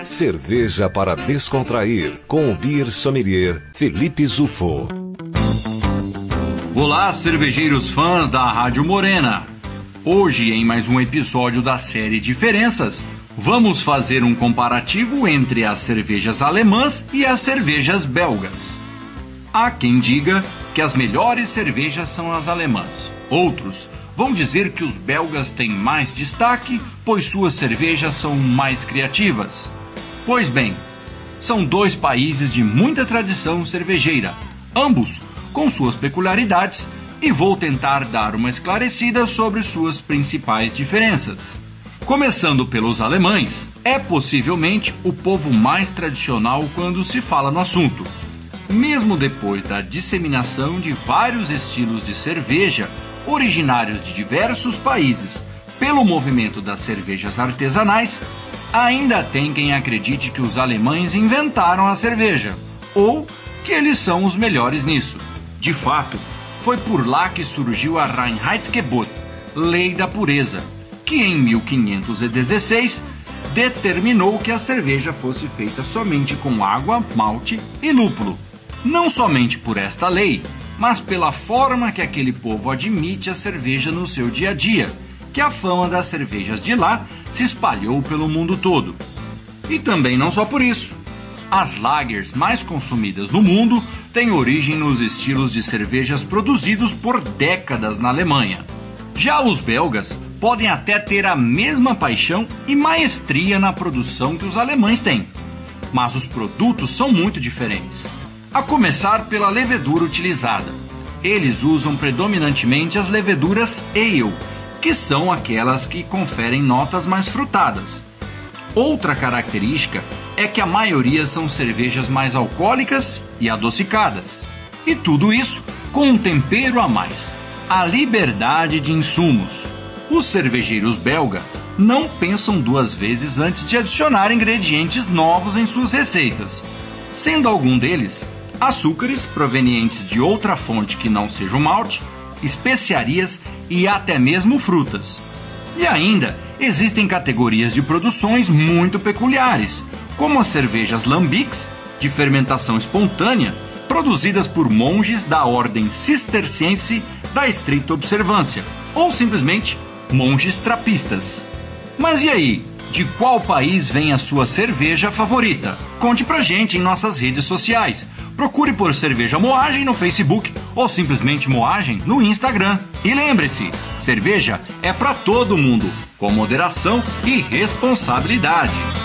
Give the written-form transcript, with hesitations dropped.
Cerveja para descontrair, com o beer sommelier Felipe Zufo. Olá, cervejeiros fãs da Rádio Morena. Hoje, em mais um episódio da série Diferenças, vamos fazer um comparativo entre as cervejas alemãs e as cervejas belgas. Há quem diga que as melhores cervejas são as alemãs. Outros vão dizer que os belgas têm mais destaque, pois suas cervejas são mais criativas. Pois bem, são dois países de muita tradição cervejeira, ambos com suas peculiaridades, e vou tentar dar uma esclarecida sobre suas principais diferenças. Começando pelos alemães, é possivelmente o povo mais tradicional quando se fala no assunto. Mesmo depois da disseminação de vários estilos de cerveja originários de diversos países pelo movimento das cervejas artesanais, ainda tem quem acredite que os alemães inventaram a cerveja, ou que eles são os melhores nisso. De fato, foi por lá que surgiu a Reinheitsgebot, Lei da Pureza, que em 1516 determinou que a cerveja fosse feita somente com água, malte e lúpulo. Não somente por esta lei, mas pela forma que aquele povo admite a cerveja no seu dia a dia, que a fama das cervejas de lá se espalhou pelo mundo todo. E também não só por isso. As lagers mais consumidas no mundo têm origem nos estilos de cervejas produzidos por décadas na Alemanha. Já os belgas podem até ter a mesma paixão e maestria na produção que os alemães têm, mas os produtos são muito diferentes. A começar pela levedura utilizada. Eles usam predominantemente as leveduras ale, que são aquelas que conferem notas mais frutadas. Outra característica é que a maioria são cervejas mais alcoólicas e adocicadas. E tudo isso com um tempero a mais: a liberdade de insumos. Os cervejeiros belga não pensam duas vezes antes de adicionar ingredientes novos em suas receitas, sendo algum deles açúcares provenientes de outra fonte que não seja o malte, especiarias e até mesmo frutas. E ainda existem categorias de produções muito peculiares, como as cervejas lambics, de fermentação espontânea, produzidas por monges da ordem cisterciense da estrita observância, ou simplesmente monges trapistas. Mas e aí? De qual país vem a sua cerveja favorita? Conte pra gente em nossas redes sociais. Procure por Cerveja Moagem no Facebook ou simplesmente Moagem no Instagram. E lembre-se, cerveja é pra todo mundo, com moderação e responsabilidade.